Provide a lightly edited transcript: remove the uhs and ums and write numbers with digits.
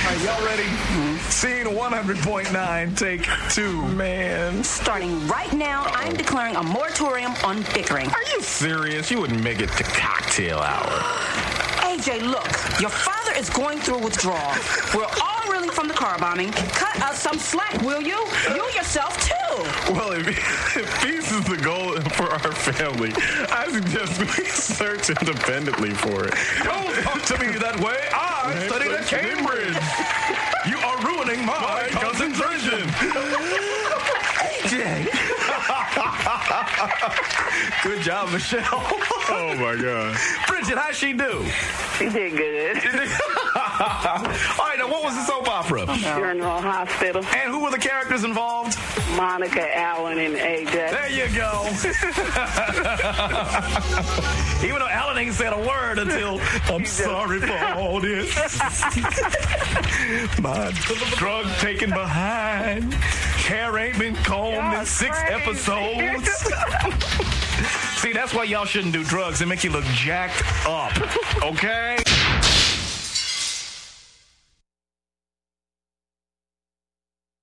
right, y'all ready? Scene 100.9, take 2. Man. Starting right now, I'm declaring a moratorium on bickering. Are you serious? You wouldn't make it to cocktail hour. AJ, look, your father is going through a withdrawal. We're all reeling from the car bombing. Cut us some slack, will you? You yourself, too. Well, if peace is the goal for our family, I suggest we search independently for it. Don't talk to me that way. I studied at Cambridge. You are ruining my concentration. AJ. Good job, Michelle. Oh, my God. Bridget, how'd she do? She did good. All right, now, what was the soap opera? General Hospital. And who were the characters involved? Monica, Allen, and AJ. There you go. Even though Allen ain't said a word until, I'm sorry for all this. My drug taken behind. Hair ain't been combed in 6 episodes. See, that's why y'all shouldn't do drugs. They make you look jacked up, okay?